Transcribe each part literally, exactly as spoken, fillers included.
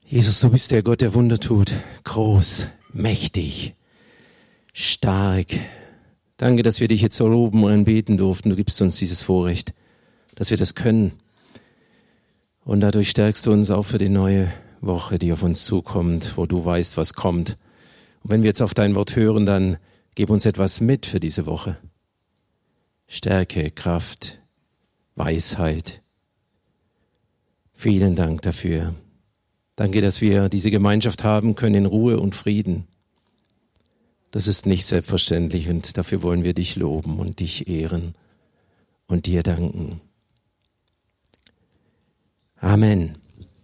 Jesus, du bist der Gott, der Wunder tut. Groß, mächtig, stark. Danke, dass wir dich jetzt so loben und anbeten durften. Du gibst uns dieses Vorrecht, dass wir das können. Und dadurch stärkst du uns auch für die neue Woche, die auf uns zukommt, wo du weißt, was kommt. Und wenn wir jetzt auf dein Wort hören, dann gib uns etwas mit für diese Woche. Stärke, Kraft, Weisheit. Vielen Dank dafür. Danke, dass wir diese Gemeinschaft haben können in Ruhe und Frieden. Das ist nicht selbstverständlich und dafür wollen wir dich loben und dich ehren und dir danken. Amen.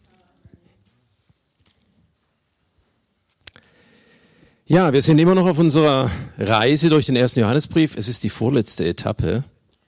Ja, wir sind immer noch auf unserer Reise durch den ersten Johannesbrief. Es ist die vorletzte Etappe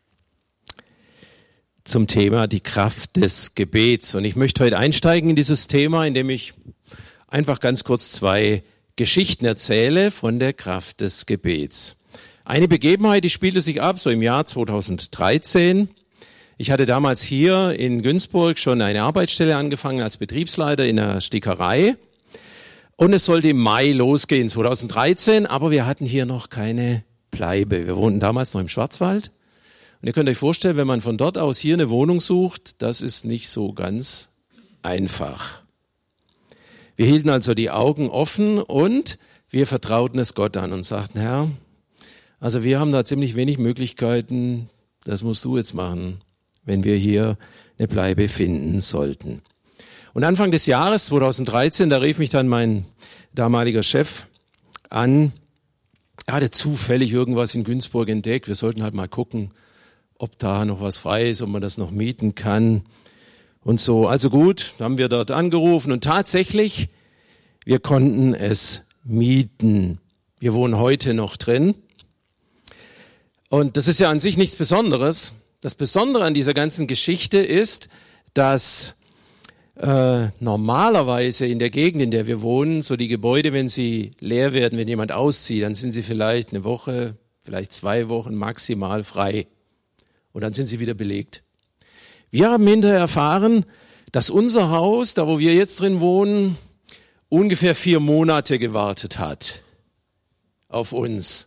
zum Thema die Kraft des Gebets. Und ich möchte heute einsteigen in dieses Thema, indem ich einfach ganz kurz zwei Geschichten erzähle von der Kraft des Gebets. Eine Begebenheit, die spielte sich ab so im Jahr zweitausenddreizehn. Ich hatte damals hier in Günzburg schon eine Arbeitsstelle angefangen als Betriebsleiter in einer Stickerei. Und es sollte im Mai losgehen, zweitausenddreizehn, aber wir hatten hier noch keine Bleibe. Wir wohnten damals noch im Schwarzwald. Und ihr könnt euch vorstellen, wenn man von dort aus hier eine Wohnung sucht, das ist nicht so ganz einfach. Wir hielten also die Augen offen und wir vertrauten es Gott an und sagten, Herr, also wir haben da ziemlich wenig Möglichkeiten, das musst du jetzt machen, wenn wir hier eine Bleibe finden sollten. Und Anfang des Jahres zweitausenddreizehn, da rief mich dann mein damaliger Chef an, er hatte zufällig irgendwas in Günzburg entdeckt, wir sollten halt mal gucken, ob da noch was frei ist, ob man das noch mieten kann und so. Also gut, haben wir dort angerufen und tatsächlich, wir konnten es mieten. Wir wohnen heute noch drin. Und das ist ja an sich nichts Besonderes. Das Besondere an dieser ganzen Geschichte ist, dass äh, normalerweise in der Gegend, in der wir wohnen, so die Gebäude, wenn sie leer werden, wenn jemand auszieht, dann sind sie vielleicht eine Woche, vielleicht zwei Wochen maximal frei. Und dann sind sie wieder belegt. Wir haben hinterher erfahren, dass unser Haus, da wo wir jetzt drin wohnen, ungefähr vier Monate gewartet hat auf uns.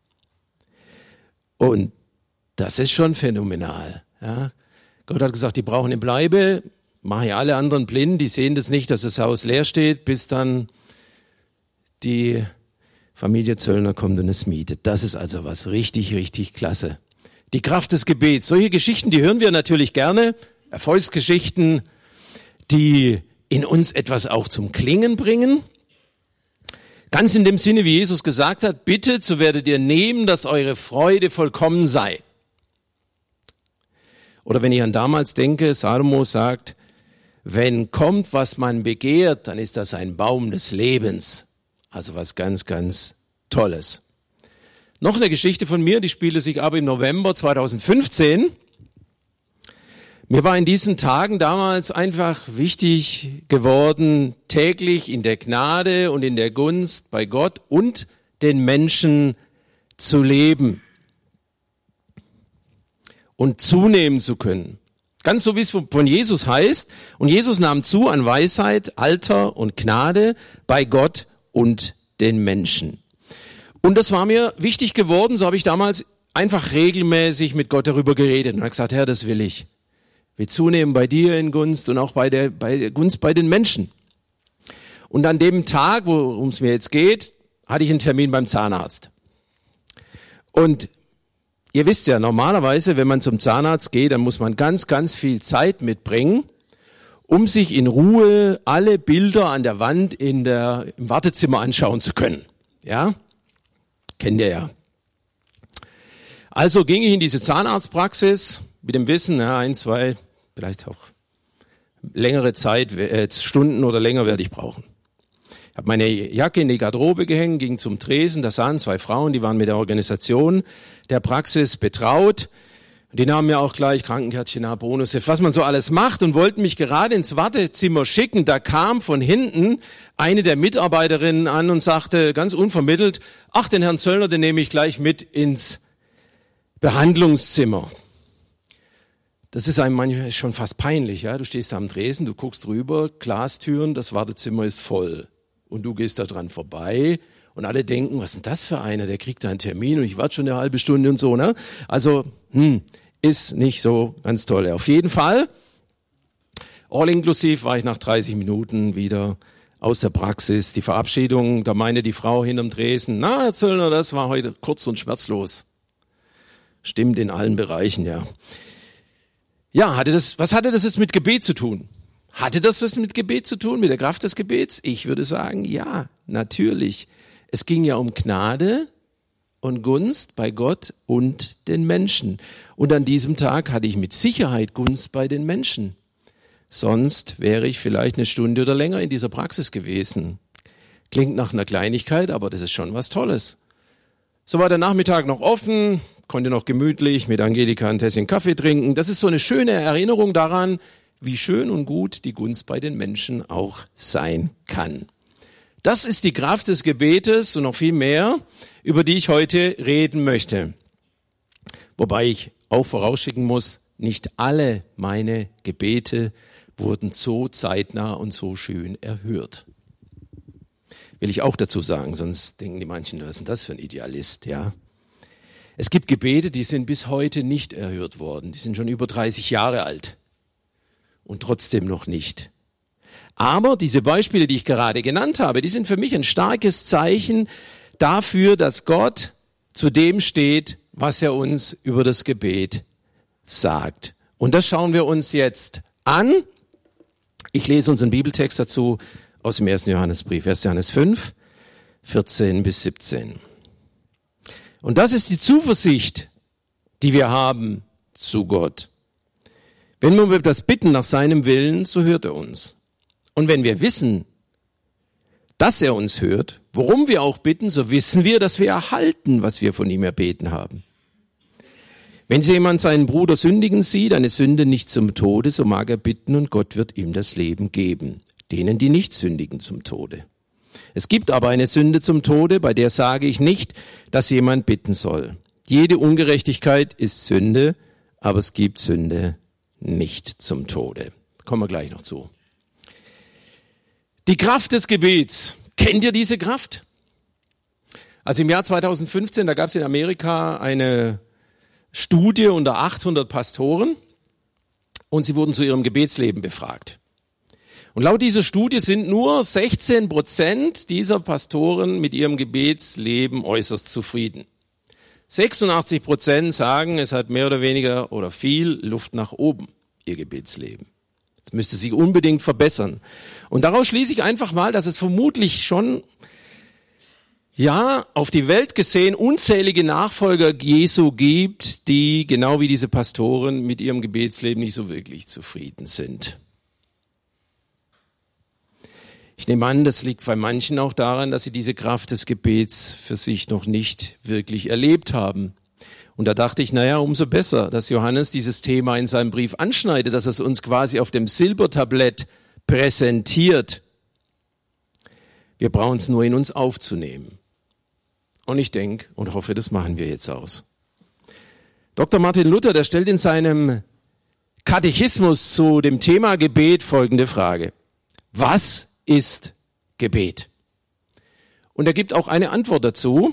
Und das ist schon phänomenal. Ja. Gott hat gesagt, die brauchen eine Bleibe, mache ja alle anderen blind, die sehen das nicht, dass das Haus leer steht, bis dann die Familie Zöllner kommt und es mietet. Das ist also was richtig, richtig klasse. Die Kraft des Gebets. Solche Geschichten, die hören wir natürlich gerne. Erfolgsgeschichten, die in uns etwas auch zum Klingen bringen. Ganz in dem Sinne, wie Jesus gesagt hat, bittet, so werdet ihr nehmen, dass eure Freude vollkommen sei. Oder wenn ich an damals denke, Salomo sagt, wenn kommt, was man begehrt, dann ist das ein Baum des Lebens. Also was ganz, ganz Tolles. Noch eine Geschichte von mir, die spielte sich ab im November zweitausendfünfzehn. Mir war in diesen Tagen damals einfach wichtig geworden, täglich in der Gnade und in der Gunst bei Gott und den Menschen zu leben und zunehmen zu können. Ganz so wie es von Jesus heißt. Und Jesus nahm zu an Weisheit, Alter und Gnade bei Gott und den Menschen. Und das war mir wichtig geworden, so habe ich damals einfach regelmäßig mit Gott darüber geredet und habe gesagt, Herr, das will ich. Wir zunehmen bei dir in Gunst und auch bei der, bei der Gunst bei den Menschen. Und an dem Tag, worum es mir jetzt geht, hatte ich einen Termin beim Zahnarzt. Und ihr wisst ja, normalerweise, wenn man zum Zahnarzt geht, dann muss man ganz, ganz viel Zeit mitbringen, um sich in Ruhe alle Bilder an der Wand in der, im Wartezimmer anschauen zu können. Ja? Kennt ihr ja. Also ging ich in diese Zahnarztpraxis mit dem Wissen, ja, ein, zwei, vielleicht auch längere Zeit, äh, Stunden oder länger werde ich brauchen. Ich habe meine Jacke in die Garderobe gehängt, ging zum Tresen, da sahen zwei Frauen, die waren mit der Organisation der Praxis betraut. Die nahmen mir auch gleich Krankenkärtchen ab, Bonus, was man so alles macht und wollten mich gerade ins Wartezimmer schicken. Da kam von hinten eine der Mitarbeiterinnen an und sagte ganz unvermittelt, ach, den Herrn Zöllner, den nehme ich gleich mit ins Behandlungszimmer. Das ist einem manchmal schon fast peinlich. Ja? Du stehst am Tresen, du guckst rüber, Glastüren, das Wartezimmer ist voll. Und du gehst da dran vorbei und alle denken, was ist denn das für einer, der kriegt da einen Termin und ich warte schon eine halbe Stunde und so. Ne? Also hm, ist nicht so ganz toll. Auf jeden Fall, all inklusiv war ich nach dreißig Minuten wieder aus der Praxis. Die Verabschiedung, da meinte die Frau hinterm Tresen, na Herr Zöllner, das war heute kurz und schmerzlos. Stimmt in allen Bereichen, ja. Ja, hatte das, was hatte das jetzt mit Gebet zu tun? Hatte das was mit Gebet zu tun, mit der Kraft des Gebets? Ich würde sagen, ja, natürlich. Es ging ja um Gnade und Gunst bei Gott und den Menschen. Und an diesem Tag hatte ich mit Sicherheit Gunst bei den Menschen. Sonst wäre ich vielleicht eine Stunde oder länger in dieser Praxis gewesen. Klingt nach einer Kleinigkeit, aber das ist schon was Tolles. So war der Nachmittag noch offen, konnte noch gemütlich mit Angelika ein Tässchen Kaffee trinken. Das ist so eine schöne Erinnerung daran, wie schön und gut die Gunst bei den Menschen auch sein kann. Das ist die Kraft des Gebetes und noch viel mehr, über die ich heute reden möchte. Wobei ich auch vorausschicken muss, nicht alle meine Gebete wurden so zeitnah und so schön erhört. Will ich auch dazu sagen, sonst denken die manchen, was ist denn das für ein Idealist, ja? Es gibt Gebete, die sind bis heute nicht erhört worden. Die sind schon über dreißig Jahre alt und trotzdem noch nicht. Aber diese Beispiele, die ich gerade genannt habe, die sind für mich ein starkes Zeichen dafür, dass Gott zu dem steht, was er uns über das Gebet sagt. Und das schauen wir uns jetzt an. Ich lese uns einen Bibeltext dazu aus dem ersten Johannesbrief, erster Johannes fünf, vierzehn bis siebzehn. Und das ist die Zuversicht, die wir haben zu Gott. Wenn wir das bitten nach seinem Willen, so hört er uns. Und wenn wir wissen, dass er uns hört, worum wir auch bitten, so wissen wir, dass wir erhalten, was wir von ihm erbeten haben. Wenn jemand seinen Bruder sündigen sieht, eine Sünde nicht zum Tode, so mag er bitten und Gott wird ihm das Leben geben. Denen, die nicht sündigen zum Tode. Es gibt aber eine Sünde zum Tode, bei der sage ich nicht, dass jemand bitten soll. Jede Ungerechtigkeit ist Sünde, aber es gibt Sünde nicht zum Tode. Kommen wir gleich noch zu. Die Kraft des Gebets. Kennt ihr diese Kraft? Also im Jahr zweitausendfünfzehn, da gab es in Amerika eine Studie unter achthundert Pastoren und sie wurden zu ihrem Gebetsleben befragt. Und laut dieser Studie sind nur sechzehn Prozent dieser Pastoren mit ihrem Gebetsleben äußerst zufrieden. sechsundachtzig Prozent sagen, es hat mehr oder weniger oder viel Luft nach oben, ihr Gebetsleben. Es müsste sich unbedingt verbessern. Und daraus schließe ich einfach mal, dass es vermutlich schon, ja, auf die Welt gesehen unzählige Nachfolger Jesu gibt, die genau wie diese Pastoren mit ihrem Gebetsleben nicht so wirklich zufrieden sind. Ich nehme an, das liegt bei manchen auch daran, dass sie diese Kraft des Gebets für sich noch nicht wirklich erlebt haben. Und da dachte ich, naja, umso besser, dass Johannes dieses Thema in seinem Brief anschneidet, dass er es uns quasi auf dem Silbertablett präsentiert. Wir brauchen es nur in uns aufzunehmen. Und ich denke und hoffe, das machen wir jetzt aus. Doktor Martin Luther, der stellt in seinem Katechismus zu dem Thema Gebet folgende Frage. Was ist Gebet? Und er gibt auch eine Antwort dazu,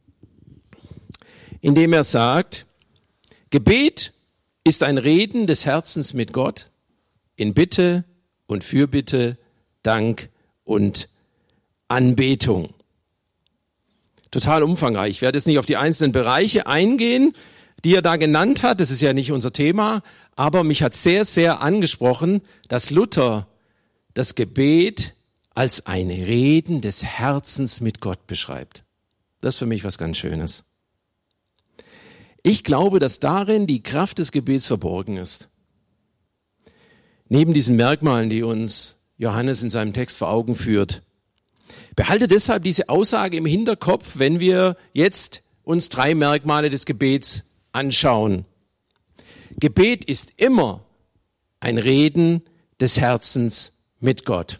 indem er sagt, Gebet ist ein Reden des Herzens mit Gott in Bitte und Fürbitte, Dank und Anbetung. Total umfangreich. Ich werde jetzt nicht auf die einzelnen Bereiche eingehen, die er da genannt hat. Das ist ja nicht unser Thema. Aber mich hat sehr, sehr angesprochen, dass Luther das Gebet als ein Reden des Herzens mit Gott beschreibt. Das ist für mich was ganz Schönes. Ich glaube, dass darin die Kraft des Gebets verborgen ist. Neben diesen Merkmalen, die uns Johannes in seinem Text vor Augen führt. Behalte deshalb diese Aussage im Hinterkopf, wenn wir jetzt uns drei Merkmale des Gebets anschauen. Gebet ist immer ein Reden des Herzens mit Gott.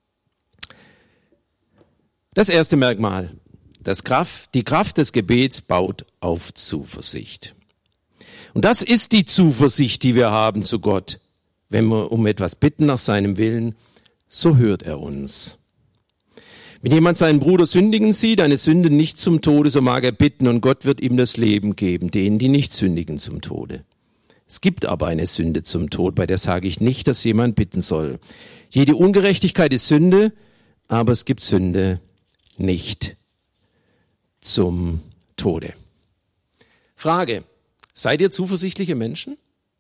Das erste Merkmal, das Kraft, die Kraft des Gebets baut auf Zuversicht. Und das ist die Zuversicht, die wir haben zu Gott. Wenn wir um etwas bitten nach seinem Willen, so hört er uns. Wenn jemand seinen Bruder sündigen sieht, eine Sünde nicht zum Tode, so mag er bitten und Gott wird ihm das Leben geben, denen, die nicht sündigen zum Tode. Es gibt aber eine Sünde zum Tod, bei der sage ich nicht, dass jemand bitten soll. Jede Ungerechtigkeit ist Sünde, aber es gibt Sünde nicht zum Tode. Frage: Seid ihr zuversichtliche Menschen?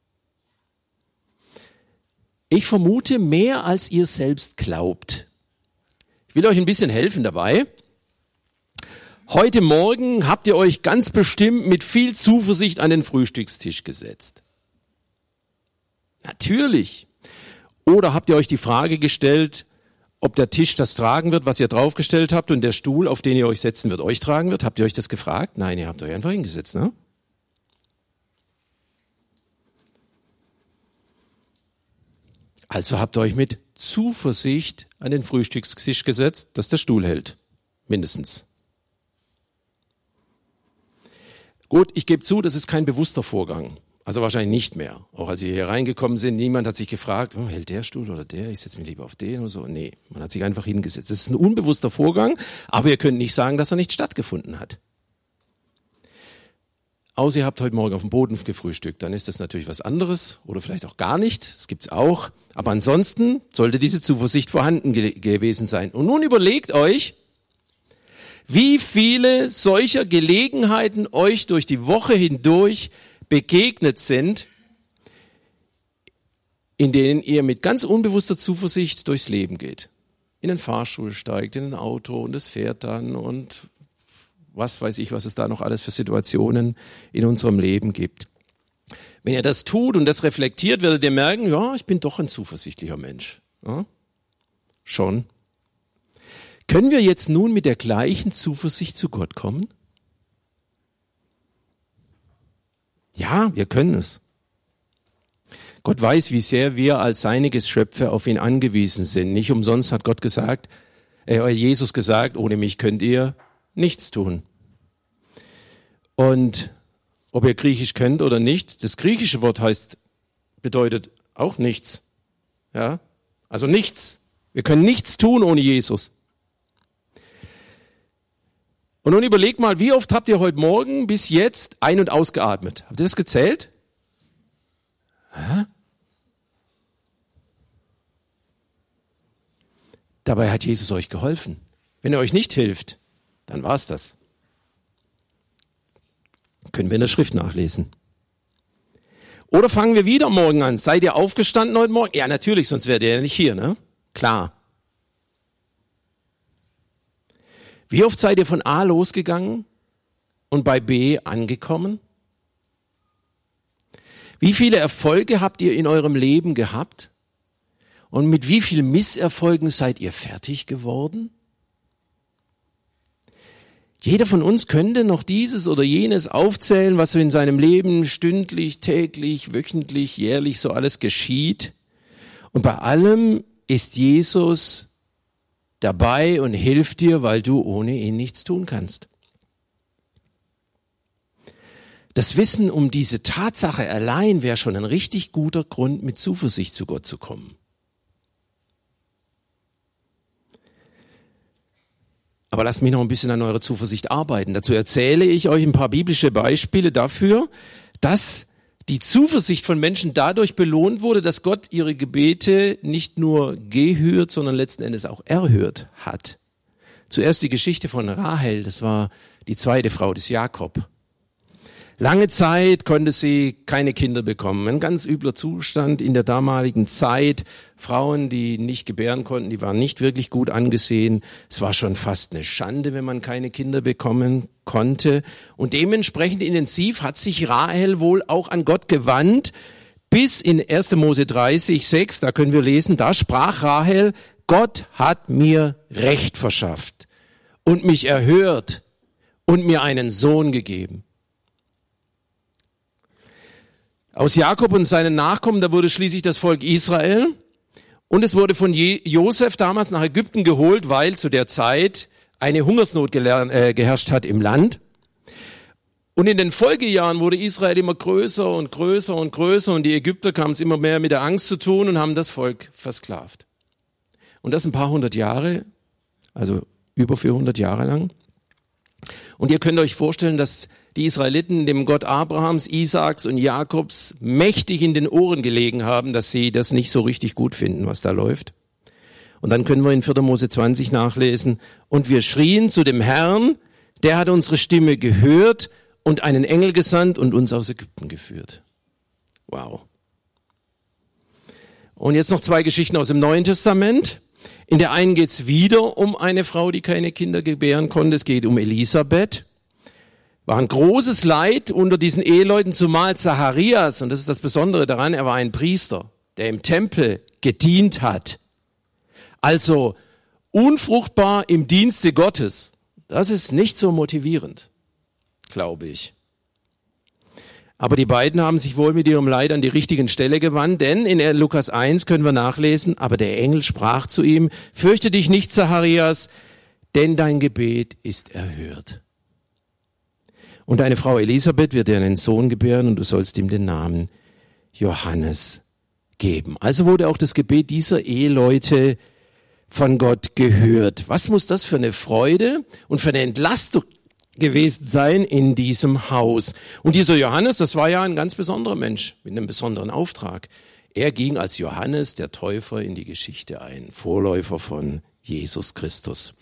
Ich vermute mehr, als ihr selbst glaubt. Ich will euch ein bisschen helfen dabei. Heute Morgen habt ihr euch ganz bestimmt mit viel Zuversicht an den Frühstückstisch gesetzt. Natürlich. Oder habt ihr euch die Frage gestellt, ob der Tisch das tragen wird, was ihr draufgestellt habt, und der Stuhl, auf den ihr euch setzen wird, euch tragen wird? Habt ihr euch das gefragt? Nein, ihr habt euch einfach hingesetzt, ne? Also habt ihr euch mit Zuversicht an den Frühstückstisch gesetzt, dass der Stuhl hält. Mindestens. Gut, ich gebe zu, das ist kein bewusster Vorgang. Also wahrscheinlich nicht mehr. Auch als ihr hier reingekommen sind, niemand hat sich gefragt, oh, hält der Stuhl oder der? Ich setze mich lieber auf den oder so. Nee, man hat sich einfach hingesetzt. Das ist ein unbewusster Vorgang, aber ihr könnt nicht sagen, dass er nicht stattgefunden hat. Außer ihr habt heute Morgen auf dem Boden gefrühstückt, dann ist das natürlich was anderes oder vielleicht auch gar nicht, das gibt's auch. Aber ansonsten sollte diese Zuversicht vorhanden ge- gewesen sein. Und nun überlegt euch, wie viele solcher Gelegenheiten euch durch die Woche hindurch begegnet sind, in denen ihr mit ganz unbewusster Zuversicht durchs Leben geht. In den Fahrstuhl steigt, in ein Auto und es fährt dann und was weiß ich, was es da noch alles für Situationen in unserem Leben gibt. Wenn ihr das tut und das reflektiert, werdet ihr merken, ja, ich bin doch ein zuversichtlicher Mensch. Ja? Schon. Können wir jetzt nun mit der gleichen Zuversicht zu Gott kommen? Ja, wir können es. Gott weiß, wie sehr wir als seine Geschöpfe auf ihn angewiesen sind. Nicht umsonst hat Gott gesagt, äh, Jesus gesagt, ohne mich könnt ihr nichts tun. Und ob ihr Griechisch könnt oder nicht, das griechische Wort heißt, bedeutet auch nichts. Ja? Also nichts. Wir können nichts tun ohne Jesus. Und nun überlegt mal, wie oft habt ihr heute Morgen bis jetzt ein- und ausgeatmet? Habt ihr das gezählt? Hä? Dabei hat Jesus euch geholfen. Wenn er euch nicht hilft, dann war's das. Können wir in der Schrift nachlesen. Oder fangen wir wieder morgen an. Seid ihr aufgestanden heute Morgen? Ja, natürlich, sonst wärt ihr ja nicht hier, ne? Klar. Wie oft seid ihr von A losgegangen und bei B angekommen? Wie viele Erfolge habt ihr in eurem Leben gehabt? Und mit wie vielen Misserfolgen seid ihr fertig geworden? Jeder von uns könnte noch dieses oder jenes aufzählen, was so in seinem Leben stündlich, täglich, wöchentlich, jährlich so alles geschieht. Und bei allem ist Jesus dabei und hilft dir, weil du ohne ihn nichts tun kannst. Das Wissen um diese Tatsache allein wäre schon ein richtig guter Grund, mit Zuversicht zu Gott zu kommen. Aber lasst mich noch ein bisschen an eurer Zuversicht arbeiten. Dazu erzähle ich euch ein paar biblische Beispiele dafür, dass die Zuversicht von Menschen dadurch belohnt wurde, dass Gott ihre Gebete nicht nur gehört, sondern letzten Endes auch erhört hat. Zuerst die Geschichte von Rahel, das war die zweite Frau des Jakob. Lange Zeit konnte sie keine Kinder bekommen. Ein ganz übler Zustand in der damaligen Zeit. Frauen, die nicht gebären konnten, die waren nicht wirklich gut angesehen. Es war schon fast eine Schande, wenn man keine Kinder bekommen konnte. Und dementsprechend intensiv hat sich Rahel wohl auch an Gott gewandt. Bis in erster Mose dreißig, sechs, da können wir lesen, da sprach Rahel, Gott hat mir Recht verschafft und mich erhört und mir einen Sohn gegeben. Aus Jakob und seinen Nachkommen, da wurde schließlich das Volk Israel und es wurde von Josef damals nach Ägypten geholt, weil zu der Zeit eine Hungersnot gelernt, äh, geherrscht hat im Land. Und in den Folgejahren wurde Israel immer größer und größer und größer und die Ägypter kamen es immer mehr mit der Angst zu tun und haben das Volk versklavt. Und das ein paar hundert Jahre, also über vierhundert Jahre lang. Und ihr könnt euch vorstellen, dass die Israeliten dem Gott Abrahams, Isaaks und Jakobs mächtig in den Ohren gelegen haben, dass sie das nicht so richtig gut finden, was da läuft. Und dann können wir in vierter Mose zwanzig nachlesen. Und wir schrien zu dem Herrn, der hat unsere Stimme gehört und einen Engel gesandt und uns aus Ägypten geführt. Wow. Und jetzt noch zwei Geschichten aus dem Neuen Testament. In der einen geht es wieder um eine Frau, die keine Kinder gebären konnte. Es geht um Elisabeth. War ein großes Leid unter diesen Eheleuten, zumal Zacharias, und das ist das Besondere daran, er war ein Priester, der im Tempel gedient hat. Also unfruchtbar im Dienste Gottes. Das ist nicht so motivierend, glaube ich. Aber die beiden haben sich wohl mit ihrem Leid an die richtigen Stelle gewandt, denn in Lukas eins können wir nachlesen, aber der Engel sprach zu ihm, fürchte dich nicht, Zacharias, denn dein Gebet ist erhört. Und deine Frau Elisabeth wird dir einen Sohn gebären und du sollst ihm den Namen Johannes geben. Also wurde auch das Gebet dieser Eheleute von Gott gehört. Was muss das für eine Freude und für eine Entlastung gewesen sein in diesem Haus? Und dieser Johannes, das war ja ein ganz besonderer Mensch mit einem besonderen Auftrag. Er ging als Johannes, der Täufer, in die Geschichte ein, Vorläufer von Jesus Christus.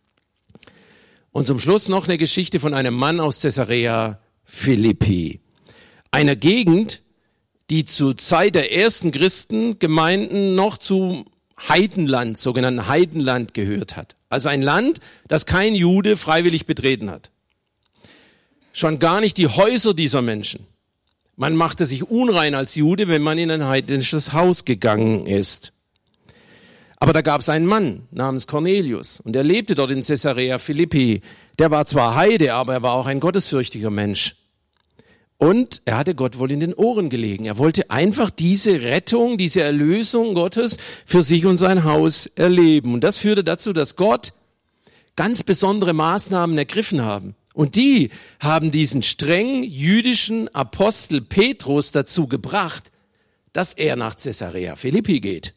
Und zum Schluss noch eine Geschichte von einem Mann aus Caesarea Philippi, einer Gegend, die zur Zeit der ersten Christengemeinden noch zu Heidenland, sogenannten Heidenland gehört hat. Also ein Land, das kein Jude freiwillig betreten hat. Schon gar nicht die Häuser dieser Menschen. Man machte sich unrein als Jude, wenn man in ein heidnisches Haus gegangen ist. Aber da gab es einen Mann namens Cornelius und er lebte dort in Caesarea Philippi. Der war zwar Heide, aber er war auch ein gottesfürchtiger Mensch. Und er hatte Gott wohl in den Ohren gelegen. Er wollte einfach diese Rettung, diese Erlösung Gottes für sich und sein Haus erleben. Und das führte dazu, dass Gott ganz besondere Maßnahmen ergriffen haben. Und die haben diesen streng jüdischen Apostel Petrus dazu gebracht, dass er nach Caesarea Philippi geht.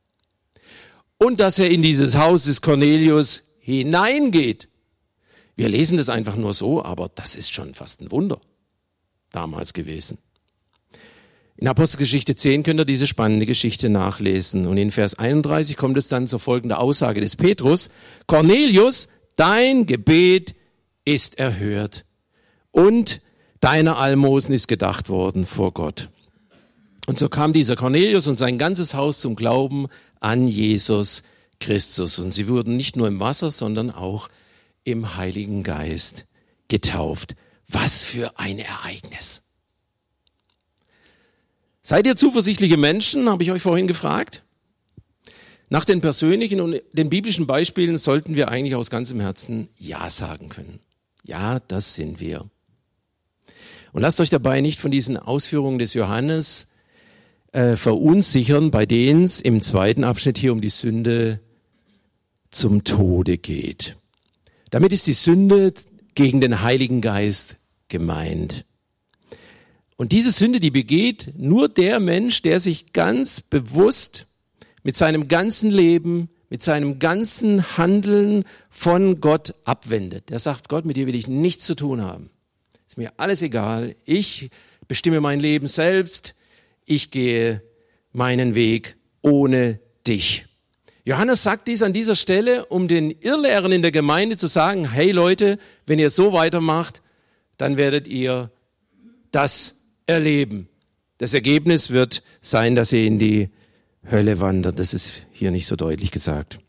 Und dass er in dieses Haus des Cornelius hineingeht. Wir lesen das einfach nur so, aber das ist schon fast ein Wunder damals gewesen. In Apostelgeschichte zehn könnt ihr diese spannende Geschichte nachlesen. Und in Vers einunddreißig kommt es dann zur folgenden Aussage des Petrus. Cornelius, dein Gebet ist erhört und deiner Almosen ist gedacht worden vor Gott. Und so kam dieser Cornelius und sein ganzes Haus zum Glauben an Jesus Christus. Und sie wurden nicht nur im Wasser, sondern auch im Heiligen Geist getauft. Was für ein Ereignis. Seid ihr zuversichtliche Menschen, habe ich euch vorhin gefragt? Nach den persönlichen und den biblischen Beispielen sollten wir eigentlich aus ganzem Herzen Ja sagen können. Ja, das sind wir. Und lasst euch dabei nicht von diesen Ausführungen des Johannes äh, verunsichern, bei denen es im zweiten Abschnitt hier um die Sünde zum Tode geht. Damit ist die Sünde gegen den Heiligen Geist gemeint. Und diese Sünde, die begeht nur der Mensch, der sich ganz bewusst mit seinem ganzen Leben, mit seinem ganzen Handeln von Gott abwendet. Der sagt, Gott, mit dir will ich nichts zu tun haben. Ist mir alles egal. Ich bestimme mein Leben selbst. Ich gehe meinen Weg ohne dich. Johannes sagt dies an dieser Stelle, um den Irrlehrern in der Gemeinde zu sagen, hey Leute, wenn ihr so weitermacht, dann werdet ihr das erleben. Das Ergebnis wird sein, dass ihr in die Hölle wandert. Das ist hier nicht so deutlich gesagt.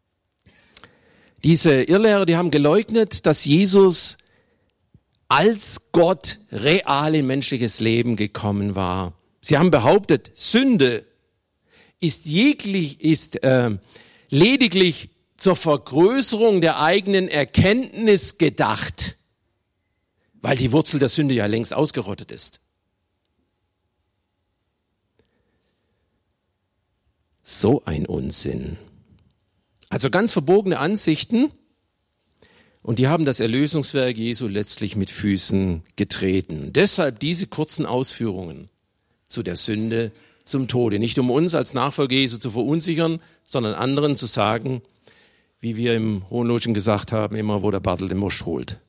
Diese Irrlehrer, die haben geleugnet, dass Jesus als Gott real in menschliches Leben gekommen war. Sie haben behauptet, Sünde ist jeglich, ist äh, lediglich zur Vergrößerung der eigenen Erkenntnis gedacht, weil die Wurzel der Sünde ja längst ausgerottet ist. So ein Unsinn. Also ganz verbogene Ansichten. Und die haben das Erlösungswerk Jesu letztlich mit Füßen getreten. Deshalb diese kurzen Ausführungen zu der Sünde, zum Tode. Nicht um uns als Nachfolger Jesu zu verunsichern, sondern anderen zu sagen, wie wir im Hohenloischen gesagt haben, immer wo der Bartel den Most holt.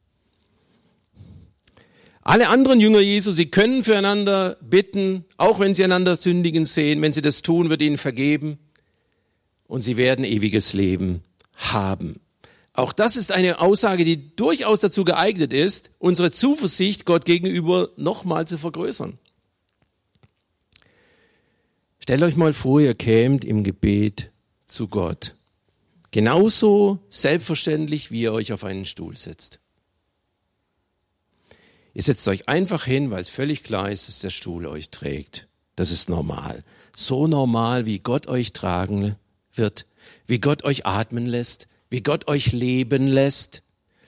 Alle anderen Jünger Jesu, sie können füreinander bitten, auch wenn sie einander sündigen sehen. Wenn sie das tun, wird ihnen vergeben und sie werden ewiges Leben haben. Auch das ist eine Aussage, die durchaus dazu geeignet ist, unsere Zuversicht Gott gegenüber nochmal zu vergrößern. Stellt euch mal vor, ihr kämt im Gebet zu Gott. Genauso selbstverständlich, wie ihr euch auf einen Stuhl setzt. Ihr setzt euch einfach hin, weil es völlig klar ist, dass der Stuhl euch trägt. Das ist normal. So normal, wie Gott euch tragen wird, wie Gott euch atmen lässt, wie Gott euch leben lässt.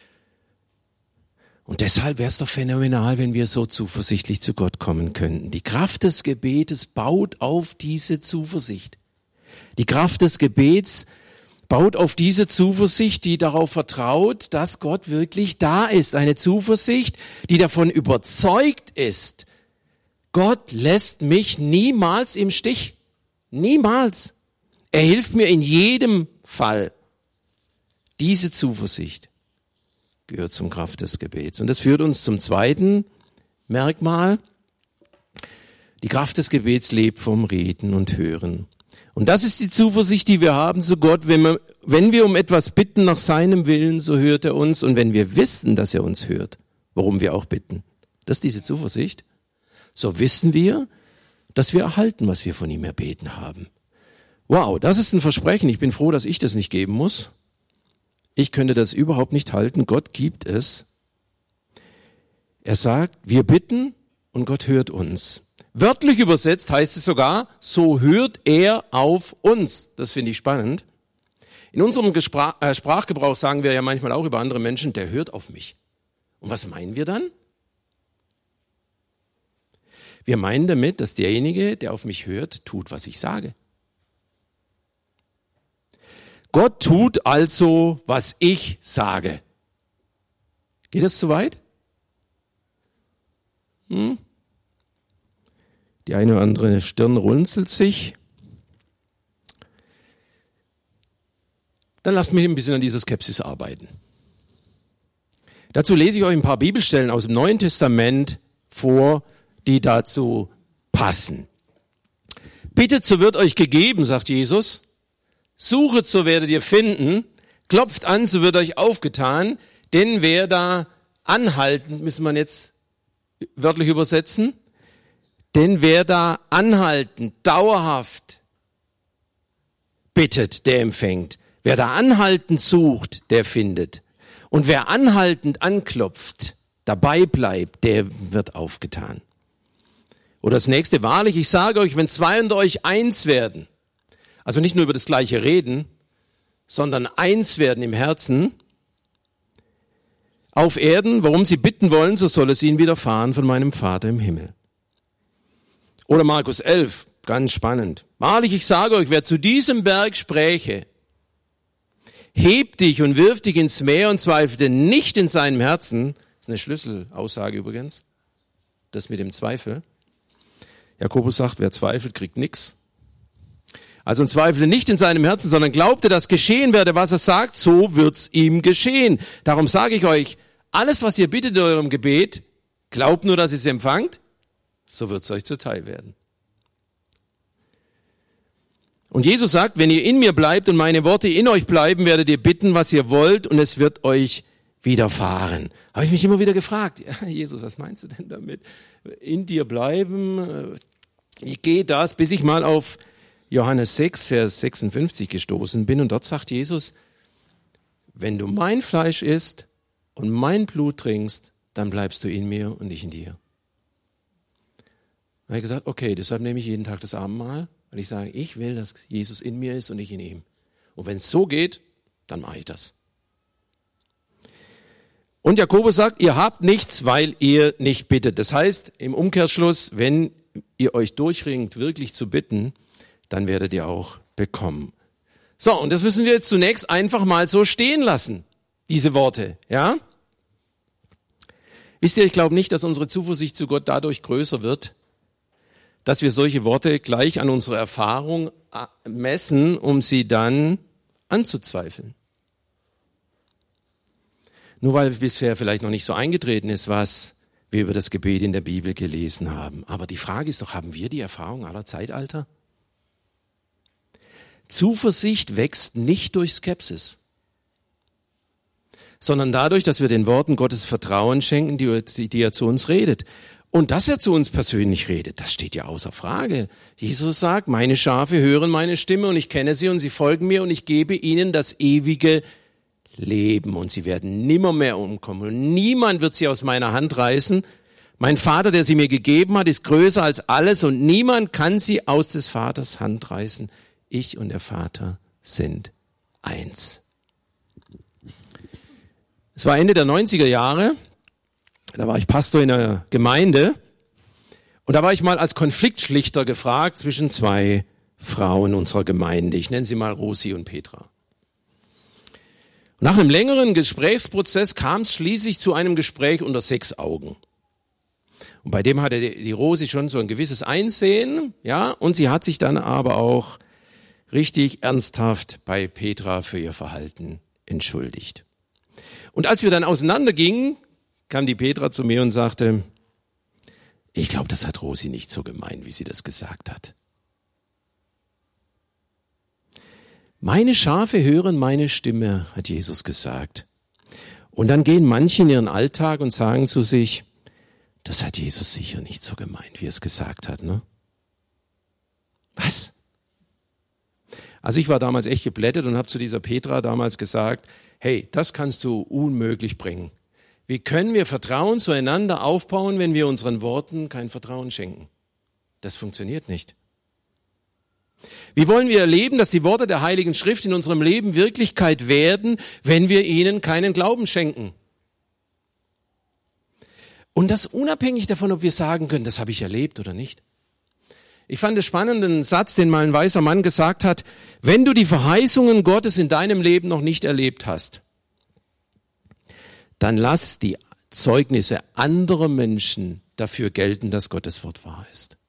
Und deshalb wäre es doch phänomenal, wenn wir so zuversichtlich zu Gott kommen könnten. Die Kraft des Gebetes baut auf diese Zuversicht. Die Kraft des Gebets baut auf diese Zuversicht, die darauf vertraut, dass Gott wirklich da ist. Eine Zuversicht, die davon überzeugt ist, Gott lässt mich niemals im Stich. Niemals. Er hilft mir in jedem Fall. Diese Zuversicht gehört zum Kraft des Gebets. Und das führt uns zum zweiten Merkmal. Die Kraft des Gebets lebt vom Reden und Hören. Und das ist die Zuversicht, die wir haben zu Gott. Wenn wir, wenn wir um etwas bitten nach seinem Willen, so hört er uns. Und wenn wir wissen, dass er uns hört, worum wir auch bitten, das ist diese Zuversicht, so wissen wir, dass wir erhalten, was wir von ihm erbeten haben. Wow, das ist ein Versprechen. Ich bin froh, dass ich das nicht geben muss. Ich könnte das überhaupt nicht halten. Gott gibt es. Er sagt, wir bitten und Gott hört uns. Wörtlich übersetzt heißt es sogar, so hört er auf uns. Das finde ich spannend. In unserem Gespr- äh, Sprachgebrauch sagen wir ja manchmal auch über andere Menschen, der hört auf mich. Und was meinen wir dann? Wir meinen damit, dass derjenige, der auf mich hört, tut, was ich sage. Gott tut also, was ich sage. Geht das zu weit? Hm? Die eine oder andere Stirn runzelt sich. Dann lasst mich ein bisschen an dieser Skepsis arbeiten. Dazu lese ich euch ein paar Bibelstellen aus dem Neuen Testament vor, die dazu passen. Bittet, so wird euch gegeben, sagt Jesus. Suchet, so werdet ihr finden. Klopft an, so wird euch aufgetan. Denn wer da anhaltend, müssen wir jetzt wörtlich übersetzen, denn wer da anhaltend, dauerhaft bittet, der empfängt. Wer da anhaltend sucht, der findet. Und wer anhaltend anklopft, dabei bleibt, der wird aufgetan. Oder das nächste, wahrlich, ich sage euch, wenn zwei unter euch eins werden, also nicht nur über das Gleiche reden, sondern eins werden im Herzen, auf Erden, worum sie bitten wollen, so soll es ihnen widerfahren von meinem Vater im Himmel. Oder Markus elf, ganz spannend. Wahrlich, ich sage euch, wer zu diesem Berg spräche, heb dich und wirf dich ins Meer und zweifelte nicht in seinem Herzen, das ist eine Schlüsselaussage übrigens, das mit dem Zweifel. Jakobus sagt, wer zweifelt, kriegt nichts. Also und zweifelte nicht in seinem Herzen, sondern glaubte, dass geschehen werde, was er sagt, so wird's ihm geschehen. Darum sage ich euch, alles, was ihr bittet in eurem Gebet, glaubt nur, dass ihr es empfangt, so wird's euch zuteil werden. Und Jesus sagt, wenn ihr in mir bleibt und meine Worte in euch bleiben, werdet ihr bitten, was ihr wollt, und es wird euch widerfahren. Habe ich mich immer wieder gefragt, ja, Jesus, was meinst du denn damit? In dir bleiben, wie geht das, bis ich mal auf Johannes sechs, Vers sechsundfünfzig gestoßen bin, und dort sagt Jesus, wenn du mein Fleisch isst und mein Blut trinkst, dann bleibst du in mir und ich in dir. Da habe ich gesagt, okay, deshalb nehme ich jeden Tag das Abendmahl, weil ich sage, ich will, dass Jesus in mir ist und ich in ihm. Und wenn es so geht, dann mache ich das. Und Jakobus sagt, ihr habt nichts, weil ihr nicht bittet. Das heißt, im Umkehrschluss, wenn ihr euch durchringt, wirklich zu bitten, dann werdet ihr auch bekommen. So, und das müssen wir jetzt zunächst einfach mal so stehen lassen. diese Worte, ja? Wisst ihr, ich glaube nicht, dass unsere Zuversicht zu Gott dadurch größer wird, dass wir solche Worte gleich an unserer Erfahrung messen, um sie dann anzuzweifeln. Nur weil bisher vielleicht noch nicht so eingetreten ist, was wir über das Gebet in der Bibel gelesen haben. Aber die Frage ist doch, haben wir die Erfahrung aller Zeitalter? Zuversicht wächst nicht durch Skepsis, sondern dadurch, dass wir den Worten Gottes Vertrauen schenken, die, die er zu uns redet. Und dass er zu uns persönlich redet, das steht ja außer Frage. Jesus sagt, meine Schafe hören meine Stimme und ich kenne sie und sie folgen mir und ich gebe ihnen das ewige Leben und sie werden nimmermehr umkommen und niemand wird sie aus meiner Hand reißen. Mein Vater, der sie mir gegeben hat, ist größer als alles und niemand kann sie aus des Vaters Hand reißen. Ich und der Vater sind eins. Es war Ende der neunziger Jahre. Da war ich Pastor in einer Gemeinde und da war ich mal als Konfliktschlichter gefragt zwischen zwei Frauen unserer Gemeinde. Ich nenne sie mal Rosi und Petra. Und nach einem längeren Gesprächsprozess kam es schließlich zu einem Gespräch unter sechs Augen. Und bei dem hatte die Rosi schon so ein gewisses Einsehen, ja, und sie hat sich dann aber auch richtig ernsthaft bei Petra für ihr Verhalten entschuldigt. Und als wir dann auseinandergingen, kam die Petra zu mir und sagte, ich glaube, das hat Rosi nicht so gemeint, wie sie das gesagt hat. Meine Schafe hören meine Stimme, hat Jesus gesagt. Und dann gehen manche in ihren Alltag und sagen zu sich, das hat Jesus sicher nicht so gemeint, wie er es gesagt hat, ne? Was? Also ich war damals echt geblättet und habe zu dieser Petra damals gesagt, hey, das kannst du unmöglich bringen. Wie können wir Vertrauen zueinander aufbauen, wenn wir unseren Worten kein Vertrauen schenken? Das funktioniert nicht. Wie wollen wir erleben, dass die Worte der Heiligen Schrift in unserem Leben Wirklichkeit werden, wenn wir ihnen keinen Glauben schenken? Und das unabhängig davon, ob wir sagen können, das habe ich erlebt oder nicht. Ich fand es spannend, einen Satz, den mal ein weiser Mann gesagt hat, wenn du die Verheißungen Gottes in deinem Leben noch nicht erlebt hast, dann lass die Zeugnisse anderer Menschen dafür gelten, dass Gottes Wort wahr ist.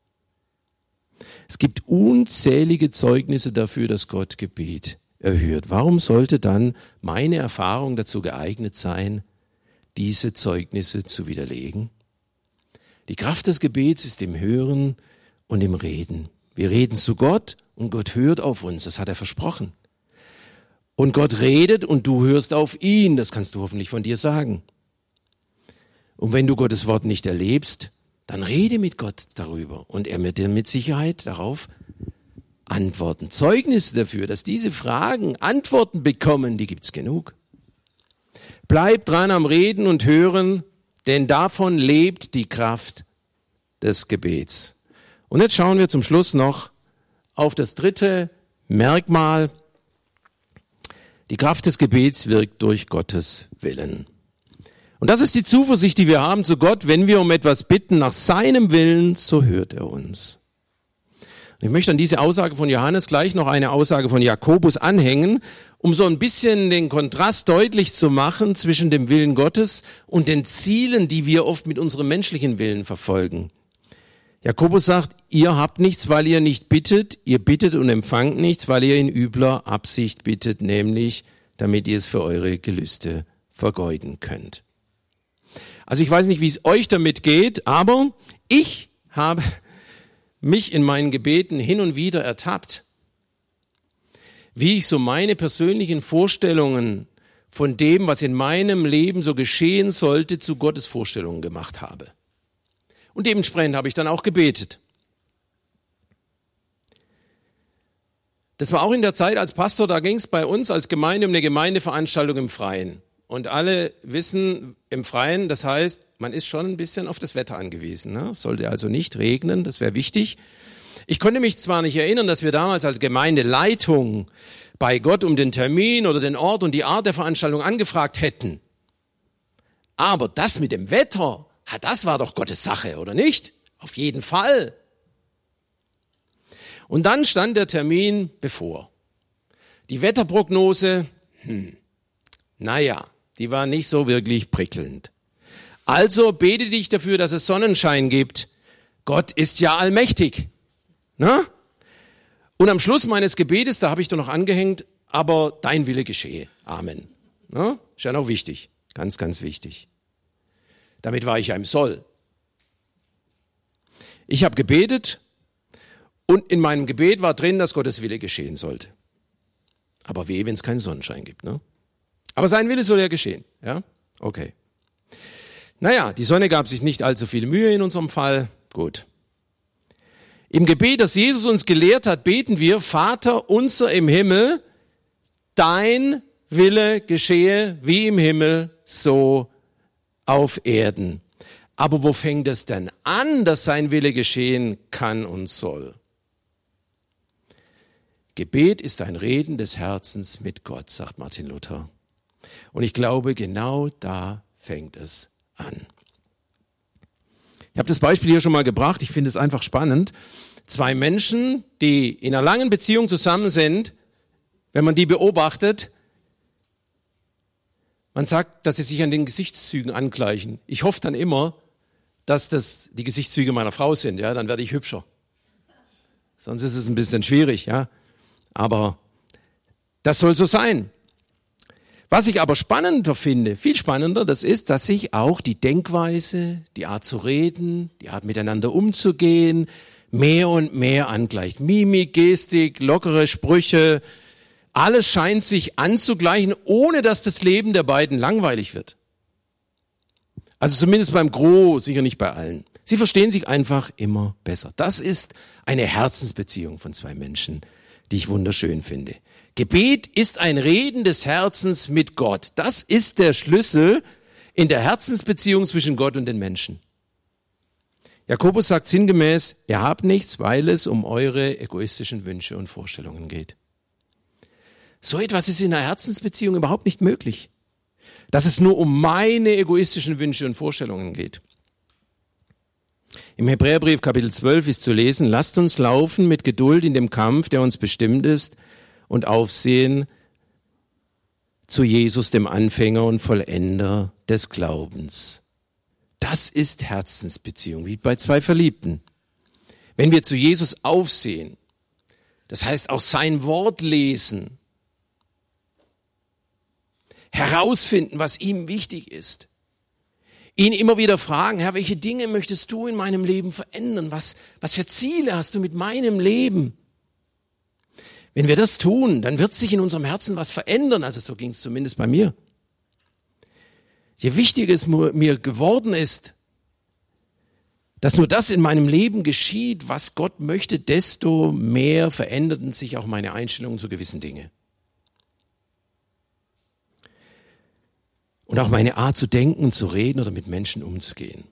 Es gibt unzählige Zeugnisse dafür, dass Gott Gebet erhört. Warum sollte dann meine Erfahrung dazu geeignet sein, diese Zeugnisse zu widerlegen? Die Kraft des Gebets ist im Hören und im Reden. Wir reden zu Gott und Gott hört auf uns, das hat er versprochen. Und Gott redet und du hörst auf ihn, das kannst du hoffentlich von dir sagen. Und wenn du Gottes Wort nicht erlebst, dann rede mit Gott darüber und er wird dir mit Sicherheit darauf antworten. Zeugnisse dafür, dass diese Fragen Antworten bekommen, die gibt's genug. Bleib dran am Reden und Hören, denn davon lebt die Kraft des Gebets. Und jetzt schauen wir zum Schluss noch auf das dritte Merkmal. Die Kraft des Gebets wirkt durch Gottes Willen. Und das ist die Zuversicht, die wir haben zu Gott. Wenn wir um etwas bitten nach seinem Willen, so hört er uns. Und ich möchte an diese Aussage von Johannes gleich noch eine Aussage von Jakobus anhängen, um so ein bisschen den Kontrast deutlich zu machen zwischen dem Willen Gottes und den Zielen, die wir oft mit unserem menschlichen Willen verfolgen. Jakobus sagt, ihr habt nichts, weil ihr nicht bittet, ihr bittet und empfangt nichts, weil ihr in übler Absicht bittet, nämlich damit ihr es für eure Gelüste vergeuden könnt. Also ich weiß nicht, wie es euch damit geht, aber ich habe mich in meinen Gebeten hin und wieder ertappt, wie ich so meine persönlichen Vorstellungen von dem, was in meinem Leben so geschehen sollte, zu Gottes Vorstellungen gemacht habe. Und dementsprechend habe ich dann auch gebetet. Das war auch in der Zeit als Pastor, da ging es bei uns als Gemeinde um eine Gemeindeveranstaltung im Freien. Und alle wissen, im Freien, das heißt, man ist schon ein bisschen auf das Wetter angewiesen. Ne? Es sollte also nicht regnen, das wäre wichtig. Ich konnte mich zwar nicht erinnern, dass wir damals als Gemeindeleitung bei Gott um den Termin oder den Ort und die Art der Veranstaltung angefragt hätten. Aber das mit dem Wetter, das war doch Gottes Sache, oder nicht? Auf jeden Fall. Und dann stand der Termin bevor. Die Wetterprognose, hm, Naja, die war nicht so wirklich prickelnd. Also bete dich dafür, dass es Sonnenschein gibt. Gott ist ja allmächtig. Ne? Und am Schluss meines Gebetes, da habe ich doch noch angehängt, aber dein Wille geschehe. Amen. Ne? Ist ja noch wichtig. Ganz, ganz wichtig. Damit war ich ja im Soll. Ich habe gebetet und in meinem Gebet war drin, dass Gottes Wille geschehen sollte. Aber weh, wenn es keinen Sonnenschein gibt. Ne? Aber sein Wille soll ja geschehen. Ja? Okay. Naja, die Sonne gab sich nicht allzu viel Mühe in unserem Fall. Gut. Im Gebet, das Jesus uns gelehrt hat, beten wir, Vater unser im Himmel, dein Wille geschehe wie im Himmel, so auf Erden. Aber wo fängt es denn an, dass sein Wille geschehen kann und soll? Gebet ist ein Reden des Herzens mit Gott, sagt Martin Luther. Und ich glaube, genau da fängt es an. Ich habe das Beispiel hier schon mal gebracht, ich finde es einfach spannend. Zwei Menschen, die in einer langen Beziehung zusammen sind, wenn man die beobachtet, man sagt, dass sie sich an den Gesichtszügen angleichen. Ich hoffe dann immer, dass das die Gesichtszüge meiner Frau sind, ja, dann werde ich hübscher. Sonst ist es ein bisschen schwierig, ja. Aber das soll so sein. Was ich aber spannender finde, viel spannender, das ist, dass sich auch die Denkweise, die Art zu reden, die Art miteinander umzugehen, mehr und mehr angleicht. Mimik, Gestik, lockere Sprüche, alles scheint sich anzugleichen, ohne dass das Leben der beiden langweilig wird. Also zumindest beim Gros, sicher nicht bei allen. Sie verstehen sich einfach immer besser. Das ist eine Herzensbeziehung von zwei Menschen, die ich wunderschön finde. Gebet ist ein Reden des Herzens mit Gott. Das ist der Schlüssel in der Herzensbeziehung zwischen Gott und den Menschen. Jakobus sagt sinngemäß, ihr habt nichts, weil es um eure egoistischen Wünsche und Vorstellungen geht. So etwas ist in einer Herzensbeziehung überhaupt nicht möglich. Dass es nur um meine egoistischen Wünsche und Vorstellungen geht. Im Hebräerbrief Kapitel zwölf ist zu lesen, lasst uns laufen mit Geduld in dem Kampf, der uns bestimmt ist, und aufsehen zu Jesus, dem Anfänger und Vollender des Glaubens. Das ist Herzensbeziehung, wie bei zwei Verliebten. Wenn wir zu Jesus aufsehen, das heißt auch sein Wort lesen, herausfinden, was ihm wichtig ist, ihn immer wieder fragen, Herr, welche Dinge möchtest du in meinem Leben verändern? Was, was für Ziele hast du mit meinem Leben? Wenn wir das tun, dann wird sich in unserem Herzen was verändern. Also so ging es zumindest bei mir. Je wichtiger es mir geworden ist, dass nur das in meinem Leben geschieht, was Gott möchte, desto mehr veränderten sich auch meine Einstellungen zu gewissen Dingen. Und auch meine Art zu denken, zu reden oder mit Menschen umzugehen.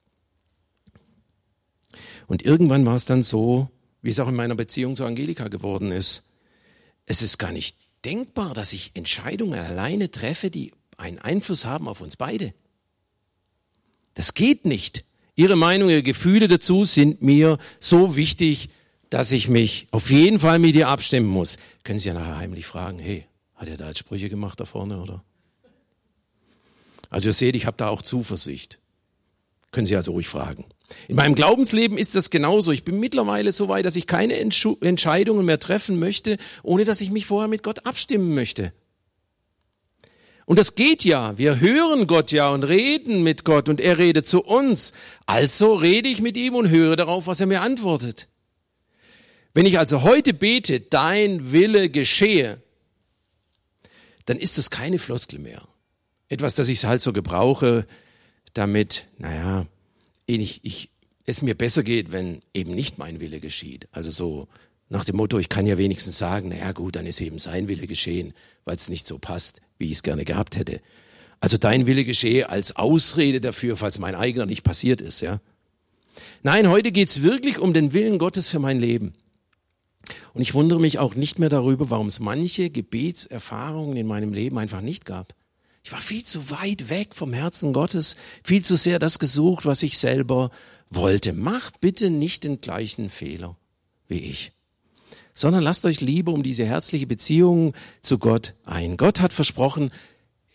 Und irgendwann war es dann so, wie es auch in meiner Beziehung zu Angelika geworden ist. Es ist gar nicht denkbar, dass ich Entscheidungen alleine treffe, die einen Einfluss haben auf uns beide. Das geht nicht. Ihre Meinung, ihre Gefühle dazu sind mir so wichtig, dass ich mich auf jeden Fall mit ihr abstimmen muss. Können Sie ja nachher heimlich fragen, hey, hat er da jetzt Sprüche gemacht da vorne, oder? Also ihr seht, ich habe da auch Zuversicht. Können Sie also ruhig fragen. In meinem Glaubensleben ist das genauso. Ich bin mittlerweile so weit, dass ich keine Entschu- Entscheidungen mehr treffen möchte, ohne dass ich mich vorher mit Gott abstimmen möchte. Und das geht ja. Wir hören Gott ja und reden mit Gott und er redet zu uns. Also rede ich mit ihm und höre darauf, was er mir antwortet. Wenn ich also heute bete, dein Wille geschehe, dann ist das keine Floskel mehr. Etwas, das ich halt so gebrauche, damit, naja, ich, ich, es mir besser geht, wenn eben nicht mein Wille geschieht. Also so nach dem Motto, ich kann ja wenigstens sagen, naja gut, dann ist eben sein Wille geschehen, weil es nicht so passt, wie ich es gerne gehabt hätte. Also dein Wille geschehe als Ausrede dafür, falls mein eigener nicht passiert ist. Ja. Nein, heute geht es wirklich um den Willen Gottes für mein Leben. Und ich wundere mich auch nicht mehr darüber, warum es manche Gebetserfahrungen in meinem Leben einfach nicht gab. Ich war viel zu weit weg vom Herzen Gottes, viel zu sehr das gesucht, was ich selber wollte. Macht bitte nicht den gleichen Fehler wie ich, sondern lasst euch lieber um diese herzliche Beziehung zu Gott ein. Gott hat versprochen,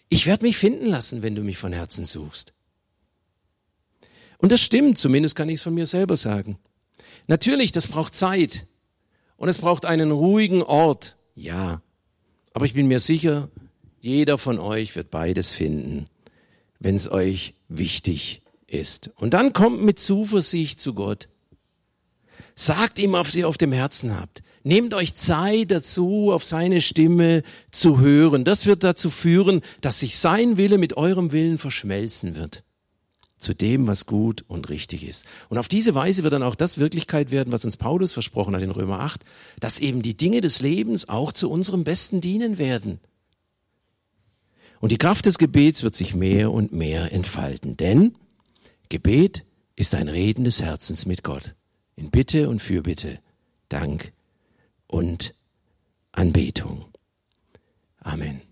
ich werde mich finden lassen, wenn du mich von Herzen suchst. Und das stimmt, zumindest kann ich es von mir selber sagen. Natürlich, das braucht Zeit und es braucht einen ruhigen Ort, ja. Aber ich bin mir sicher, jeder von euch wird beides finden, wenn es euch wichtig ist. Und dann kommt mit Zuversicht zu Gott. Sagt ihm, was ihr auf dem Herzen habt. Nehmt euch Zeit dazu, auf seine Stimme zu hören. Das wird dazu führen, dass sich sein Wille mit eurem Willen verschmelzen wird. Zu dem, was gut und richtig ist. Und auf diese Weise wird dann auch das Wirklichkeit werden, was uns Paulus versprochen hat in Römer acht, dass eben die Dinge des Lebens auch zu unserem Besten dienen werden. Und die Kraft des Gebets wird sich mehr und mehr entfalten, denn Gebet ist ein Reden des Herzens mit Gott. In Bitte und Fürbitte, Dank und Anbetung. Amen.